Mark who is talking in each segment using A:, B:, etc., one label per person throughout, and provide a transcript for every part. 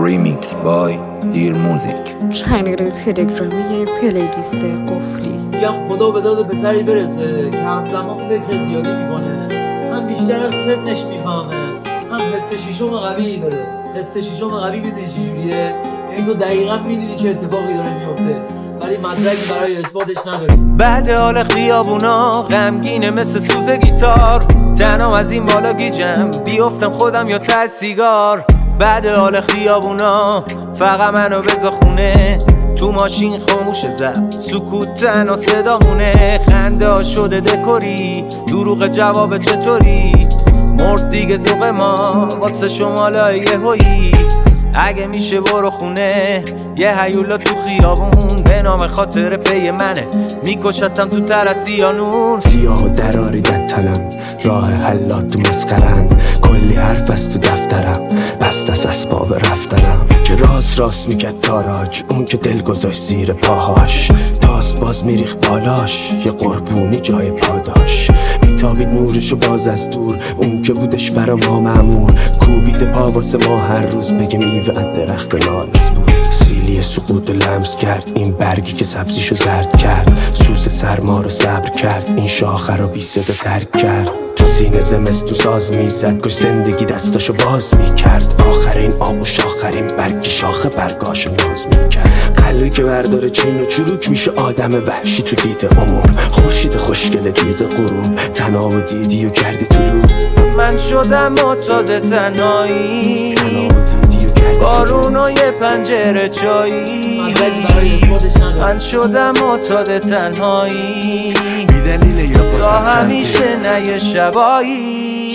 A: Remix by دیر موزیک.
B: چنل تلگرامی پلیلیست قفلی.
C: میگم خدا به داد پسری برسه که همزمان فکر زیادی میکنه، هم بیشتر از سنش میفهمه، هم حس شیشم قوی داره. حس شیشم قوی میدونی چجوریه؟ یعنی تو دقیقا میدونی چه اتفاقی داره میفته ولی مدرکی برای اثباتش نداری.
D: بعد حال خیابونا غمگینه مثل سوز گیتار، تنها از این بالا گیجم بیفتم خودم یا ته سیگار. بعد حال خیابونا فقط منو بذار خونه، تو ماشین خاموش زد سکوت تنها صدامونه. خنده ها شده دکوری، دروغ جواب چطوری، مرد دیگه ذوق ما واسه شمالای یهویی. اگه میشه برو خونه، یه هیولا تو خیابون به نام خاطر پی منه، میکشتم تو ترسیانون.
E: سیاه و دراری در تنم، راه حلات تو مسخرن، کلی حرف از تو دفترم، بست از اسباب رفتنم. که راست میکرد تاراج، اون که دل گذاشت زیر پاهاش، تاس باز میریخ بالاش، یه قربونی جای پاداش. میتابید نورشو باز از دور، اون که بودش برا ما معمول، کوبیده پا واسه ما هر روز بگه میوه درخت نارس بود. سیلی سقوط لمس کرد، این برگی که سبزیشو زرد کرد، سوز سرما رو صبر کرد، این شاخه رو بی صدا ترک کرد. تو سینه زمستو ساز میزد، کاش زندگی دستاشو باز میکرد. آخرین آغوش آخرین برگی شاخه برگاشو ناز میکرد. قلبی که برداره چین و چروک میشه آدم وحشی تو دید عموم. خورشید خوشگل تیغ غروب، تنها و دیدی و کردی طلوع.
D: من شدم معتاد تنهایی،
E: تنها و دیدی و کردی
D: بارون و یه پنجره چایی. من شدم معتاد تنهایی،
F: بی دلیل یا
D: تا همیشه نه یه شبایی.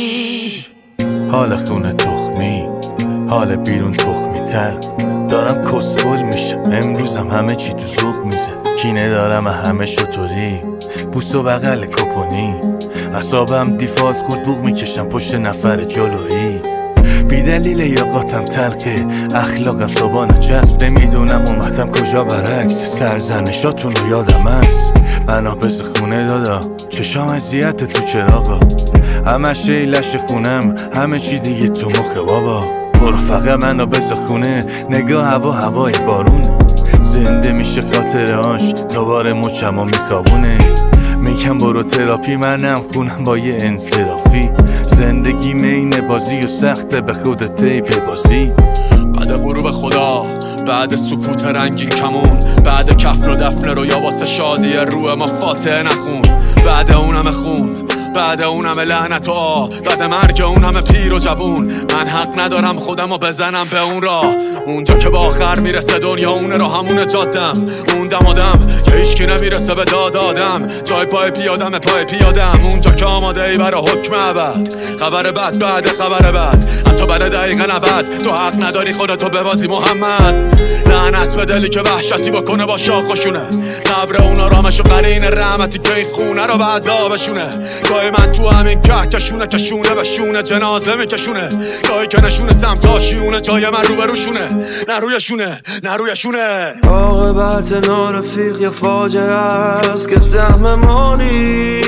F: حال خونه تخمی، حال بیرون تخمی تر، دارم کسخل میشم امروزم، همه چی تو ذوق میزه. کینه دارم همه شطوری، بوس و بغل کپونی، اعصابم دیفالت خود بوق میکشم پشت نفر جلویی. بی دلیل یا قاتم تلقه، اخلاقم صبانه جذب، نمیدونم اومدم کجا برعکس، سرزنشاتون رو یادم است. منو بز خونه دادا، چشام اذیت تو چراغا، همه شیلش خونم، همه چی دیگه تو مخ بابا. برو فقط منو بز خونه، نگاه هوای بارونه، زنده میشه خاطرهاش، دوباره مچمو میکابونه. میگم برو تراپی، منم خونم با یه انصرافی. زندگی مین بازی و سخته، به خودت ببازی.
G: بعد غروب خدا، بعد سکوت رنگین کمون، بعد کفن و دفن رویا واسه شادی روح ما فاتحه نخون. بعد اون همه خون، بعد اون همه لعنت و بعد مرگ اون همه پیر و جوون، من حق ندارم خودمو بزنم به اون راه، اونجا که با آخر میرسه دنیا اونه را همون جادم. اون دم آدم که هیچکی نمیرسه به داد آدم، جای پای پیادم، اونجا که آماده ای برا حکم ابد. خبر بد بعد خبر بد، حتی بعد دقیقه 90 تو حق نداری خودتو ببازی محمد. لعنت به دلی که وحشتی بکنه با شاخشونه، قبر اون آرامش و قرین رحمتی که این خونه رو به عذابشونه. گاهی من تو همین کهکشونه کشونه به شونه جنازه میکشونه، گاهی که نشونه سمتاشیونه، جای من روبروشونه، نه رویشونه.
H: عاقبت نارفیق یا فاجعه است که سهم ما نیست،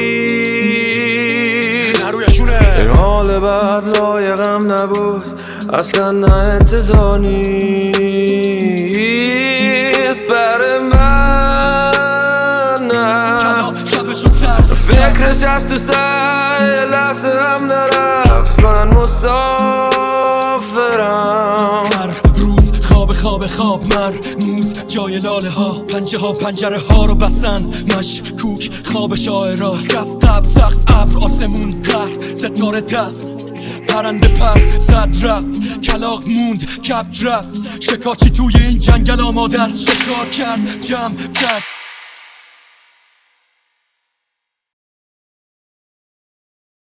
G: نه رویشونه.
H: این حال بعد لایقم نبود، اصلا نه انتظار نیست برای من. نه فکرش از تو سر لحظه هم نرفت، من مسافرم.
I: هر روز خواب مرموز جای لاله ها، پنجره ها رو بستن مشکوک، خواب شاعرها کف قبل سخت ابر آسمون قهر، ستاره دفن پرنده پر زد رفت، کلاغ موند کبج رفت، شکارچی توی این جنگل آماده است شکار کرد، جمع کرد